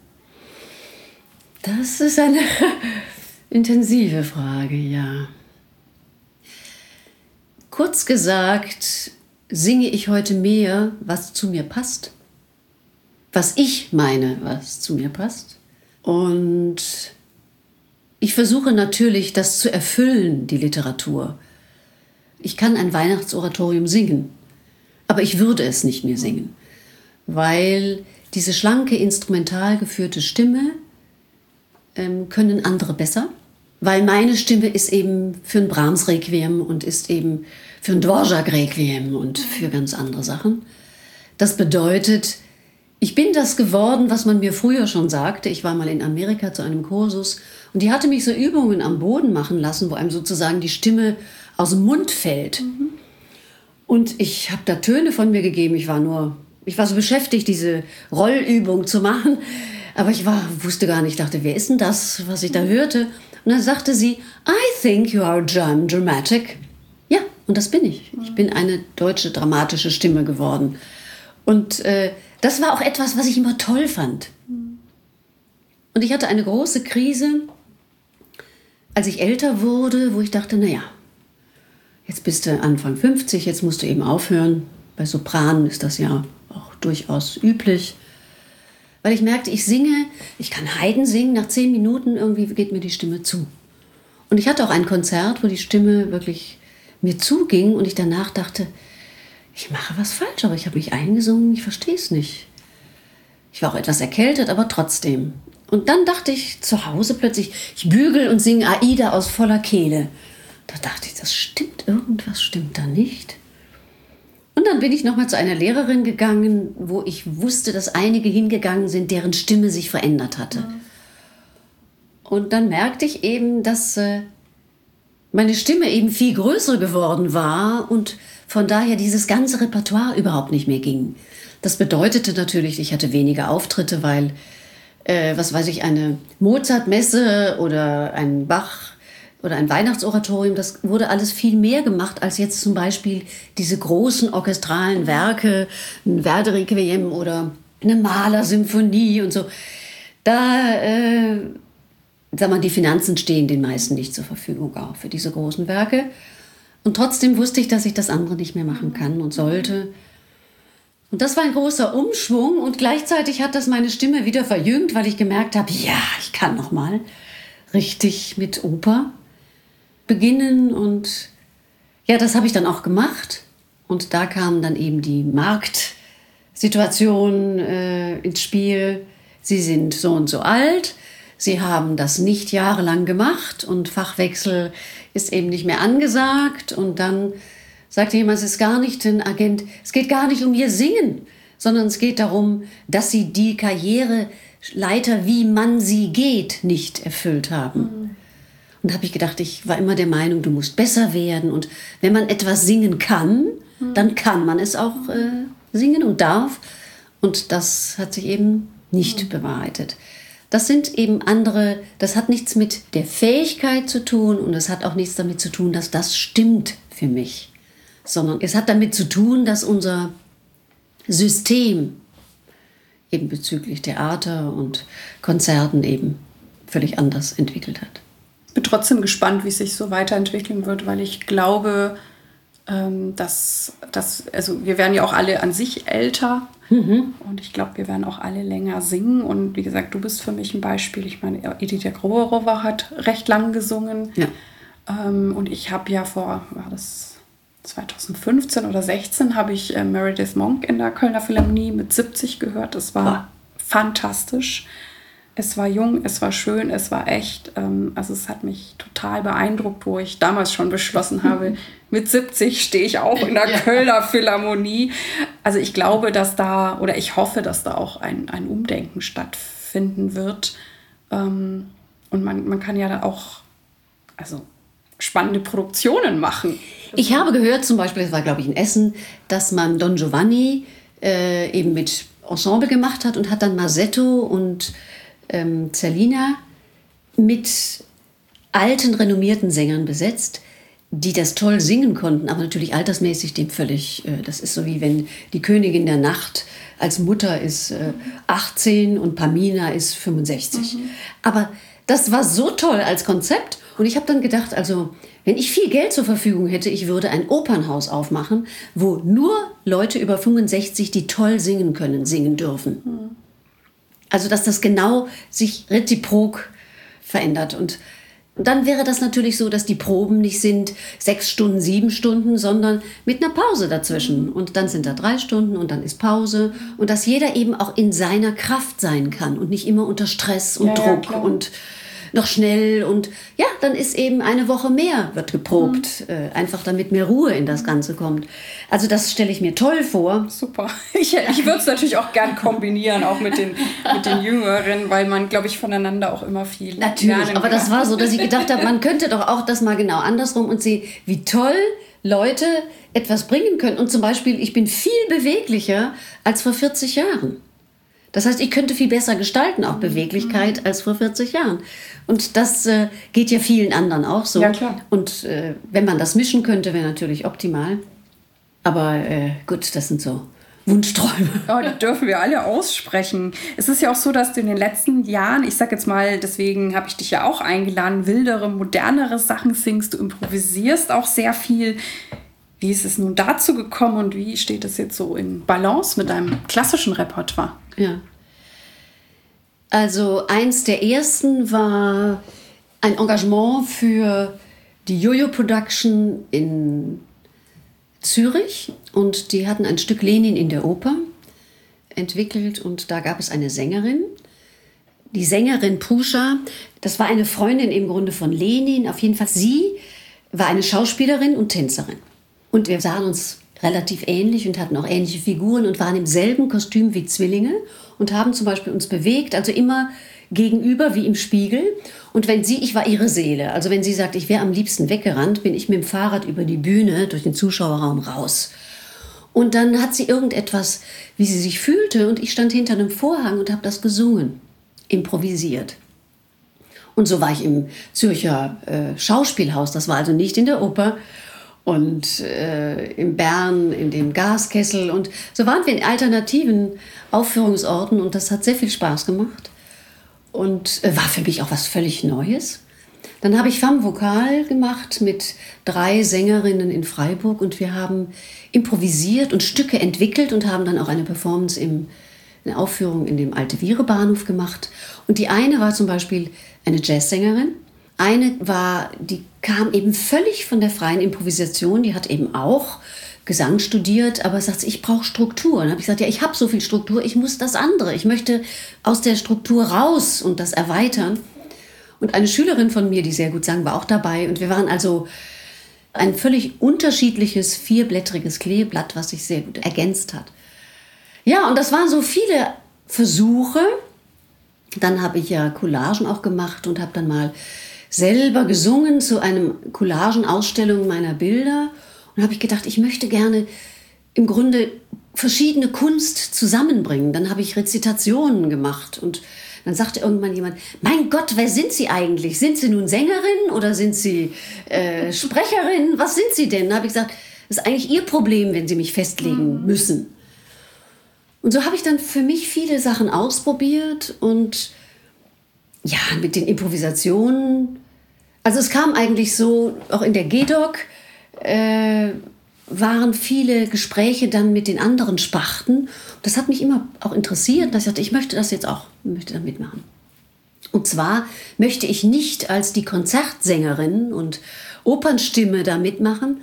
Das ist eine intensive Frage, ja. Kurz gesagt, singe ich heute mehr, was zu mir passt. Was ich meine, was zu mir passt. Und ich versuche natürlich, das zu erfüllen, die Literatur. Ich kann ein Weihnachtsoratorium singen, aber ich würde es nicht mehr singen, weil diese schlanke, instrumental geführte Stimme ähm, können andere besser, weil meine Stimme ist eben für ein Brahms-Requiem und ist eben für ein Dvorak-Requiem und für ganz andere Sachen. Das bedeutet, ich bin das geworden, was man mir früher schon sagte. Ich war mal in Amerika zu einem Kursus und die hatte mich so Übungen am Boden machen lassen, wo einem sozusagen die Stimme aus dem Mund fällt. Mhm. Und ich habe da Töne von mir gegeben. Ich war nur, ich war so beschäftigt, diese Rollübung zu machen. Aber ich war, wusste gar nicht, dachte, wer ist denn das, was ich da hörte? Und dann sagte sie, I think you are German dramatic. Ja, und das bin ich. Ich bin eine deutsche dramatische Stimme geworden. Und äh, das war auch etwas, was ich immer toll fand. Und ich hatte eine große Krise, als ich älter wurde, wo ich dachte, naja, jetzt bist du Anfang fünfzig, jetzt musst du eben aufhören. Bei Sopranen ist das ja auch durchaus üblich. Weil ich merkte, ich singe, ich kann Haydn singen, nach zehn Minuten irgendwie geht mir die Stimme zu. Und ich hatte auch ein Konzert, wo die Stimme wirklich mir zuging und ich danach dachte, ich mache was falsch, aber ich habe mich eingesungen, ich verstehe es nicht. Ich war auch etwas erkältet, aber trotzdem. Und dann dachte ich zu Hause plötzlich, ich bügel und singe Aida aus voller Kehle. Da dachte ich, das stimmt, irgendwas stimmt da nicht. Und dann bin ich nochmal zu einer Lehrerin gegangen, wo ich wusste, dass einige hingegangen sind, deren Stimme sich verändert hatte. Mhm. Und dann merkte ich eben, dass äh, meine Stimme eben viel größer geworden war und von daher dieses ganze Repertoire überhaupt nicht mehr ging. Das bedeutete natürlich, ich hatte weniger Auftritte, weil, äh, was weiß ich, eine Mozart-Messe oder ein Bach oder ein Weihnachtsoratorium, das wurde alles viel mehr gemacht als jetzt zum Beispiel diese großen orchestralen Werke, ein Verdi-Requiem oder eine Mahler-Symphonie und so. Da, äh, sag mal, die Finanzen stehen den meisten nicht zur Verfügung auch für diese großen Werke. Und trotzdem wusste ich, dass ich das andere nicht mehr machen kann und sollte. Und das war ein großer Umschwung und gleichzeitig hat das meine Stimme wieder verjüngt, weil ich gemerkt habe, ja, ich kann noch mal richtig mit Oper beginnen. Und ja, das habe ich dann auch gemacht. Und da kam dann eben die Marktsituation äh, ins Spiel. Sie sind so und so alt. Sie haben das nicht jahrelang gemacht und Fachwechsel ist eben nicht mehr angesagt. Und dann sagte jemand, es ist gar nicht ein Agent, es geht gar nicht um ihr Singen, sondern es geht darum, dass sie die Karriereleiter, wie man sie geht, nicht erfüllt haben. Mhm. Und da habe ich gedacht, ich war immer der Meinung, du musst besser werden. Und wenn man etwas singen kann, mhm. dann kann man es auch äh, singen und darf. Und das hat sich eben nicht mhm. bewahrheitet. Das sind eben andere, das hat nichts mit der Fähigkeit zu tun und es hat auch nichts damit zu tun, dass das stimmt für mich. Sondern es hat damit zu tun, dass unser System eben bezüglich Theater und Konzerten eben völlig anders entwickelt hat. Ich bin trotzdem gespannt, wie es sich so weiterentwickeln wird, weil ich glaube, ähm, dass, dass also wir werden ja auch alle an sich älter mhm. und ich glaube, wir werden auch alle länger singen und wie gesagt, du bist für mich ein Beispiel. Ich meine, Edith Jagrobowa hat recht lang gesungen ja. ähm, und ich habe ja vor, war das zwanzig fünfzehn oder sechzehn habe ich äh, Meredith Monk in der Kölner Philharmonie mit siebzig gehört. Das war ja. fantastisch. Es war jung, es war schön, es war echt. Ähm, also es hat mich total beeindruckt, wo ich damals schon beschlossen habe, mit siebzig stehe ich auch in der ja. Kölner Philharmonie. Also ich glaube, dass da, oder ich hoffe, dass da auch ein, ein Umdenken stattfinden wird. Ähm, und man, man kann ja da auch, also spannende Produktionen machen. Ich habe gehört, zum Beispiel, das war glaube ich in Essen, dass man Don Giovanni äh, eben mit Ensemble gemacht hat und hat dann Masetto und ähm, Zerlina mit alten, renommierten Sängern besetzt, die das toll singen konnten, aber natürlich altersmäßig dem völlig, äh, das ist so wie wenn die Königin der Nacht als Mutter ist äh, achtzehn und Pamina ist fünfundsechzig. Mhm. Aber das war so toll als Konzept. Und ich habe dann gedacht, also wenn ich viel Geld zur Verfügung hätte, ich würde ein Opernhaus aufmachen, wo nur Leute über fünfundsechzig, die toll singen können, singen dürfen. Mhm. Also dass das genau sich reziprok verändert. Und dann wäre das natürlich so, dass die Proben nicht sind sechs Stunden, sieben Stunden, sondern mit einer Pause dazwischen. Mhm. Und dann sind da drei Stunden und dann ist Pause. Und dass jeder eben auch in seiner Kraft sein kann und nicht immer unter Stress und ja, Druck ja, und noch schnell und ja, dann ist eben eine Woche mehr, wird geprobt, mhm. äh, einfach damit mehr Ruhe in das Ganze kommt. Also das stelle ich mir toll vor. Super. Ich, ich würde es natürlich auch gern kombinieren, auch mit den, mit den Jüngeren, weil man, glaube ich, voneinander auch immer viel natürlich, lernen aber kann. Das war so, dass ich gedacht habe, man könnte doch auch das mal genau andersrum und sehen, wie toll Leute etwas bringen können. Und zum Beispiel, ich bin viel beweglicher als vor vierzig Jahren. Das heißt, ich könnte viel besser gestalten, auch Beweglichkeit, als vor vierzig Jahren. Und das äh, geht ja vielen anderen auch so. Ja, klar. Und äh, wenn man das mischen könnte, wäre natürlich optimal. Aber äh, gut, das sind so Wunschträume. Ja, die dürfen wir alle aussprechen. Es ist ja auch so, dass du in den letzten Jahren, ich sag jetzt mal, deswegen habe ich dich ja auch eingeladen, wildere, modernere Sachen singst, du improvisierst auch sehr viel. Wie ist es nun dazu gekommen und wie steht es jetzt so in Balance mit deinem klassischen Repertoire? Ja. Also eins der ersten war ein Engagement für die Jojo Production in Zürich und die hatten ein Stück Lenin in der Oper entwickelt und da gab es eine Sängerin. Die Sängerin Pusha, das war eine Freundin im Grunde von Lenin, auf jeden Fall sie war eine Schauspielerin und Tänzerin. Und wir sahen uns relativ ähnlich und hatten auch ähnliche Figuren und waren im selben Kostüm wie Zwillinge und haben zum Beispiel uns bewegt, also immer gegenüber wie im Spiegel. Und wenn sie, ich war ihre Seele, also wenn sie sagt, ich wäre am liebsten weggerannt, bin ich mit dem Fahrrad über die Bühne durch den Zuschauerraum raus. Und dann hat sie irgendetwas, wie sie sich fühlte, und ich stand hinter einem Vorhang und habe das gesungen, improvisiert. Und so war ich im Zürcher äh, Schauspielhaus, das war also nicht in der Oper, und äh, in Bern in dem Gaskessel. Und so waren wir in alternativen Aufführungsorten und das hat sehr viel Spaß gemacht und äh, war für mich auch was völlig Neues. Dann habe ich Femme Vokal gemacht mit drei Sängerinnen in Freiburg und wir haben improvisiert und Stücke entwickelt und haben dann auch eine Performance im, eine Aufführung in dem Alte-Viere-Bahnhof gemacht. Und die eine war zum Beispiel eine Jazzsängerin. Eine war, die kam eben völlig von der freien Improvisation, die hat eben auch Gesang studiert, aber sagt, ich brauche Struktur. Und dann habe ich gesagt, ja, ich habe so viel Struktur, ich muss das andere. Ich möchte aus der Struktur raus und das erweitern. Und eine Schülerin von mir, die sehr gut sang, war auch dabei. Und wir waren also ein völlig unterschiedliches, vierblättriges Kleeblatt, was sich sehr gut ergänzt hat. Ja, und das waren so viele Versuche. Dann habe ich ja Collagen auch gemacht und habe dann mal selber gesungen zu einem Collagenausstellung meiner Bilder. Und habe ich gedacht, ich möchte gerne im Grunde verschiedene Kunst zusammenbringen. Dann habe ich Rezitationen gemacht und dann sagte irgendwann jemand, mein Gott, wer sind Sie eigentlich? Sind Sie nun Sängerin oder sind Sie äh, Sprecherin? Was sind Sie denn? Da habe ich gesagt, das ist eigentlich Ihr Problem, wenn Sie mich festlegen müssen. Und so habe ich dann für mich viele Sachen ausprobiert und ja, mit den Improvisationen. Also es kam eigentlich so, auch in der G D O C äh, waren viele Gespräche dann mit den anderen Sparten. Das hat mich immer auch interessiert, dass ich dachte, ich möchte das jetzt auch, möchte da mitmachen. Und zwar möchte ich nicht als die Konzertsängerin und Opernstimme da mitmachen,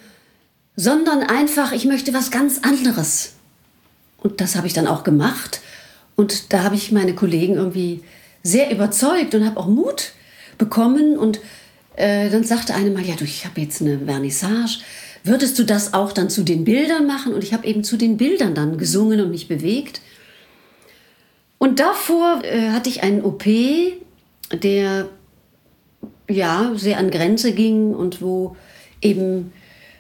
sondern einfach, ich möchte was ganz anderes. Und das habe ich dann auch gemacht. Und da habe ich meine Kollegen irgendwie sehr überzeugt und habe auch Mut bekommen. Und äh, dann sagte eine mal, ja, du, ich habe jetzt eine Vernissage. Würdest du das auch dann zu den Bildern machen? Und ich habe eben zu den Bildern dann gesungen und mich bewegt. Und davor äh, hatte ich einen O P, der ja sehr an Grenze ging und wo eben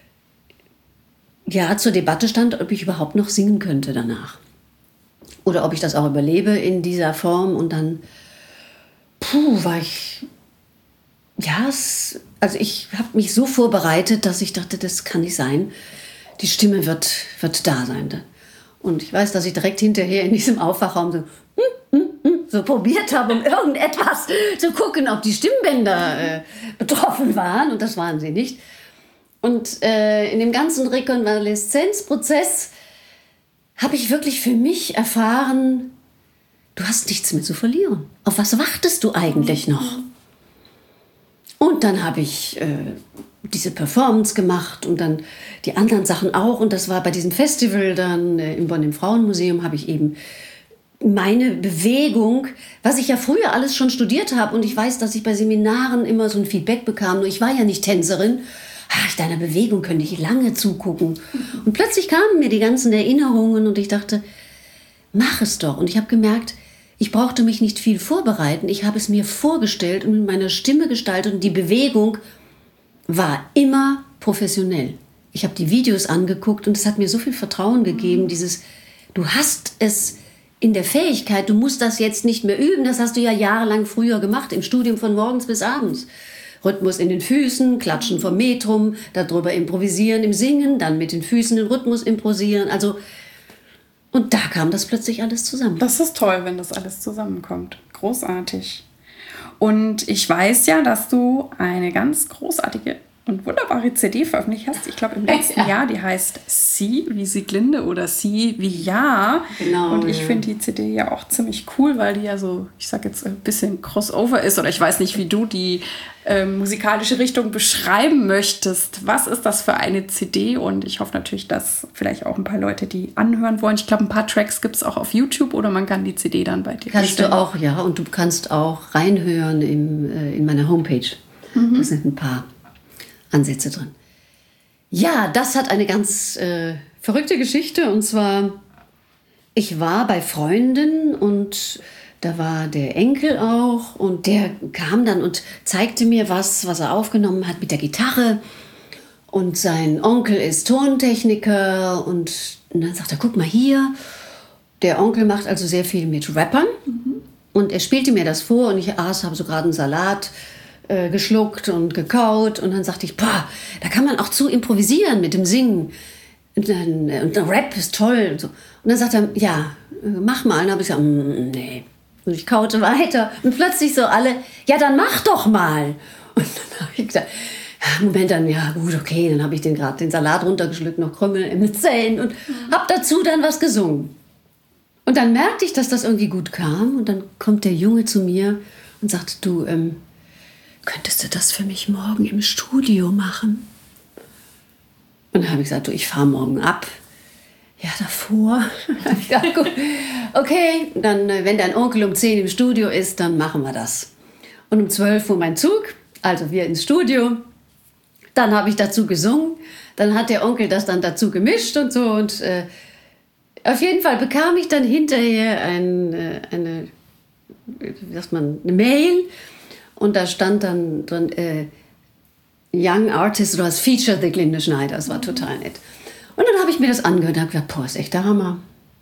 ja zur Debatte stand, ob ich überhaupt noch singen könnte danach. Oder ob ich das auch überlebe in dieser Form. Und dann, puh, war ich, ja, es, also ich habe mich so vorbereitet, dass ich dachte, das kann nicht sein. Die Stimme wird, wird da sein. Und ich weiß, dass ich direkt hinterher in diesem Aufwachraum so, hm, hm, hm, so probiert habe, um irgendetwas zu gucken, ob die Stimmbänder äh, betroffen waren. Und das waren sie nicht. Und äh, in dem ganzen Rekonvaleszenzprozess habe ich wirklich für mich erfahren, du hast nichts mehr zu verlieren. Auf was wartest du eigentlich noch? Und dann habe ich äh, diese Performance gemacht und dann die anderen Sachen auch. Und das war bei diesem Festival dann äh, in Bonn im Frauenmuseum, habe ich eben meine Bewegung, was ich ja früher alles schon studiert habe. Und ich weiß, dass ich bei Seminaren immer so ein Feedback bekam. Nur ich war ja nicht Tänzerin. Ach, deiner Bewegung könnte ich lange zugucken. Und plötzlich kamen mir die ganzen Erinnerungen und ich dachte, mach es doch. Und ich habe gemerkt, ich brauchte mich nicht viel vorbereiten. Ich habe es mir vorgestellt und mit meiner Stimme gestaltet und die Bewegung war immer professionell. Ich habe die Videos angeguckt und es hat mir so viel Vertrauen gegeben, dieses, du hast es in der Fähigkeit, du musst das jetzt nicht mehr üben, das hast du ja jahrelang früher gemacht, im Studium von morgens bis abends. Rhythmus in den Füßen, Klatschen vom Metrum, darüber improvisieren im Singen, dann mit den Füßen den Rhythmus improvisieren. Also, und da kam das plötzlich alles zusammen. Das ist toll, wenn das alles zusammenkommt. Großartig. Und ich weiß ja, dass du eine ganz großartige und wunderbare C D veröffentlicht hast. Ich glaube im letzten ja. Jahr, die heißt Sie wie Sieglinde oder Sie wie Ja. Genau, und ich ja. finde die C D ja auch ziemlich cool, weil die ja so, ich sag jetzt ein bisschen Crossover ist oder ich weiß nicht, wie du die äh, musikalische Richtung beschreiben möchtest. Was ist das für eine C D? Und ich hoffe natürlich, dass vielleicht auch ein paar Leute die anhören wollen. Ich glaube, ein paar Tracks gibt es auch auf YouTube oder man kann die C D dann bei dir Kannst bestellen. du auch, ja. Und du kannst auch reinhören im, äh, in meiner Homepage. Mhm. Da sind ein paar Ansätze drin. Ja, das hat eine ganz äh, verrückte Geschichte. Und zwar, ich war bei Freunden und Da war der Enkel auch und der kam dann und zeigte mir was, was er aufgenommen hat mit der Gitarre. Und sein Onkel ist Tontechniker und, und dann sagt er, guck mal hier, der Onkel macht also sehr viel mit Rappern. Mhm. Und er spielte mir das vor und ich aß, habe so gerade einen Salat äh, geschluckt und gekaut. Und dann sagte ich, boah, da kann man auch zu improvisieren mit dem Singen. Und dann, und der Rap ist toll. Und, so. Und dann sagt er, ja, mach mal. Und dann habe ich gesagt, nee. Und ich kaute weiter. Und plötzlich so alle, ja, dann mach doch mal. Und dann habe ich gesagt, Moment, dann, ja gut, okay. Dann habe ich den gerade den Salat runtergeschluckt, noch Krümel in den Zähnen und mhm. habe dazu dann was gesungen. Und dann merkte ich, dass das irgendwie gut kam. Und dann kommt der Junge zu mir und sagt, du, ähm, könntest du das für mich morgen im Studio machen? Und dann habe ich gesagt, du, ich fahre morgen ab. Ja, davor. Ja, gut. Okay, dann, wenn dein Onkel um zehn im Studio ist, dann machen wir das. Und um zwölf fuhr mein Zug, also wir ins Studio. Dann habe ich dazu gesungen. Dann hat der Onkel das dann dazu gemischt und so. Und äh, auf jeden Fall bekam ich dann hinterher ein, äh, eine, wie sagt man, eine Mail. Und da stand dann drin, äh, Young Artist oder das Feature The Glinde Schneider. Das war total nett. Und dann habe ich mir das angehört und habe gedacht, boah, ist echt der Hammer.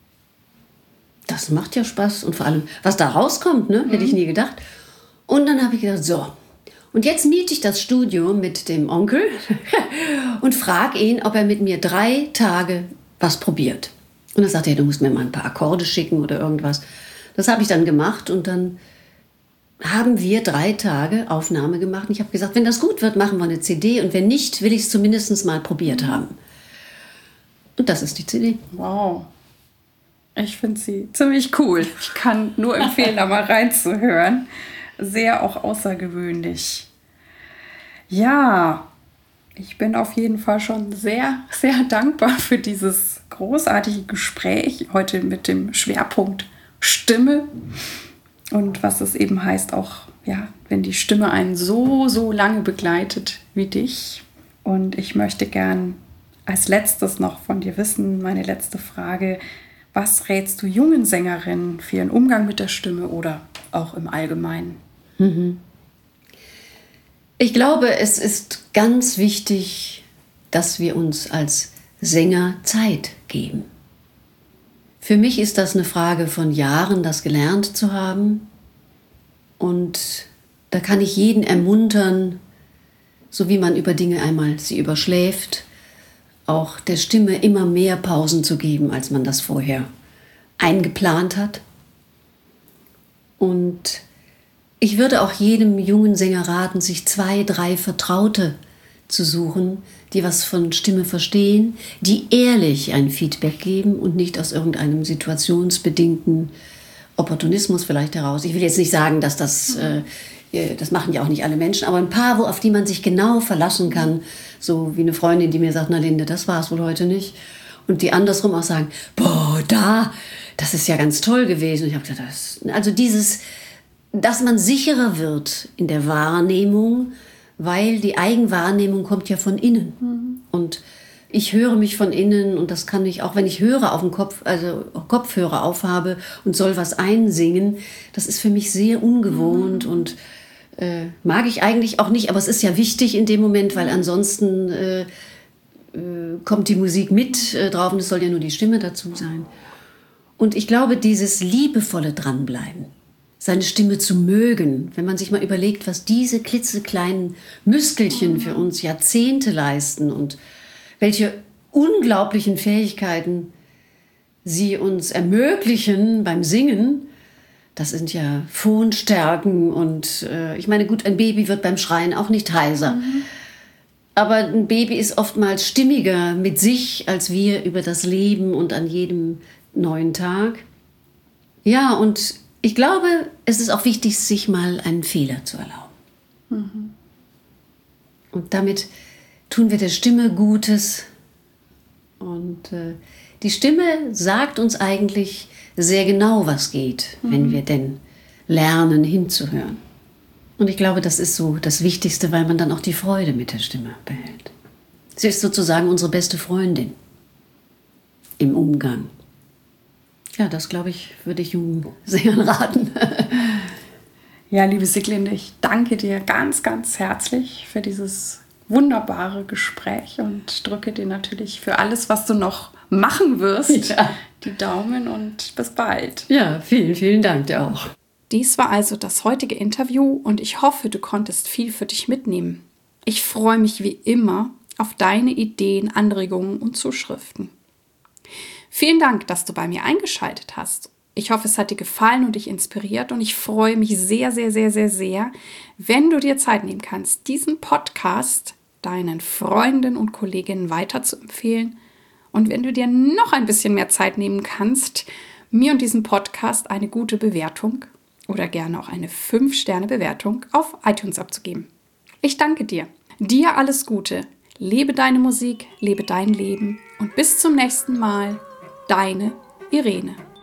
Das macht ja Spaß. Und vor allem, was da rauskommt, ne, hätte ich nie gedacht. Und dann habe ich gedacht, so, und jetzt miete ich das Studio mit dem Onkel und frage ihn, ob er mit mir drei Tage was probiert. Und dann sagt er, du musst mir mal ein paar Akkorde schicken oder irgendwas. Das habe ich dann gemacht und dann haben wir drei Tage Aufnahme gemacht. Und ich habe gesagt, wenn das gut wird, machen wir eine C D. Und wenn nicht, will ich es zumindest mal probiert haben. Und das ist die C D. Wow. Ich finde sie ziemlich cool. Ich kann nur empfehlen, da mal reinzuhören. Sehr auch außergewöhnlich. Ja, ich bin auf jeden Fall schon sehr, sehr dankbar für dieses großartige Gespräch heute mit dem Schwerpunkt Stimme und was es eben heißt, auch ja, wenn die Stimme einen so, so lange begleitet wie dich. Und ich möchte gern als letztes noch von dir wissen, meine letzte Frage, was rätst du jungen Sängerinnen für ihren Umgang mit der Stimme oder auch im Allgemeinen? Ich glaube, es ist ganz wichtig, dass wir uns als Sänger Zeit geben. Für mich ist das eine Frage von Jahren, das gelernt zu haben. Und da kann ich jeden ermuntern, so wie man über Dinge einmal sie überschläft, auch der Stimme immer mehr Pausen zu geben, als man das vorher eingeplant hat. Und ich würde auch jedem jungen Sänger raten, sich zwei, drei Vertraute zu suchen, die was von Stimme verstehen, die ehrlich ein Feedback geben und nicht aus irgendeinem situationsbedingten Opportunismus vielleicht heraus. Ich will jetzt nicht sagen, dass das, äh, das machen ja auch nicht alle Menschen, aber ein paar, wo, auf die man sich genau verlassen kann, so wie eine Freundin, die mir sagt, na Linde, das war es wohl heute nicht. Und die andersrum auch sagen, boah, da, das ist ja ganz toll gewesen. Und ich habe gedacht, das, also dieses, dass man sicherer wird in der Wahrnehmung, weil die Eigenwahrnehmung kommt ja von innen. Mhm. Und ich höre mich von innen und das kann ich, auch wenn ich höre auf dem Kopf, also Kopfhörer aufhabe und soll was einsingen, das ist für mich sehr ungewohnt mhm. und äh, mag ich eigentlich auch nicht, aber es ist ja wichtig in dem Moment, weil ansonsten äh, äh, kommt die Musik mit äh, drauf und es soll ja nur die Stimme dazu sein. Und ich glaube, dieses liebevolle Dranbleiben, seine Stimme zu mögen, wenn man sich mal überlegt, was diese klitzekleinen Muskelchen für uns Jahrzehnte leisten und welche unglaublichen Fähigkeiten sie uns ermöglichen beim Singen. Das sind ja Phonstärken und äh, ich meine, gut, ein Baby wird beim Schreien auch nicht heiser. Mhm. Aber ein Baby ist oftmals stimmiger mit sich, als wir über das Leben und an jedem neuen Tag. Ja, und ich glaube, es ist auch wichtig, sich mal einen Fehler zu erlauben. Mhm. Und damit tun wir der Stimme Gutes. Und äh, die Stimme sagt uns eigentlich sehr genau, was geht, mhm. wenn wir denn lernen, hinzuhören. Und ich glaube, das ist so das Wichtigste, weil man dann auch die Freude mit der Stimme behält. Sie ist sozusagen unsere beste Freundin im Umgang. Ja, das glaube ich, würde ich Jungen sehr raten. Ja, liebe Sieglinde, ich danke dir ganz, ganz herzlich für dieses wunderbare Gespräch und drücke dir natürlich für alles, was du noch machen wirst, ja, die Daumen und bis bald. Ja, vielen, vielen Dank dir auch. Dies war also das heutige Interview und ich hoffe, du konntest viel für dich mitnehmen. Ich freue mich wie immer auf deine Ideen, Anregungen und Zuschriften. Vielen Dank, dass du bei mir eingeschaltet hast. Ich hoffe, es hat dir gefallen und dich inspiriert und ich freue mich sehr, sehr, sehr, sehr, sehr, wenn du dir Zeit nehmen kannst, diesen Podcast deinen Freunden und Kolleginnen weiterzuempfehlen und wenn du dir noch ein bisschen mehr Zeit nehmen kannst, mir und diesem Podcast eine gute Bewertung oder gerne auch eine fünf Sterne Bewertung auf iTunes abzugeben. Ich danke dir. Dir alles Gute. Lebe deine Musik, lebe dein Leben und bis zum nächsten Mal. Deine Irene.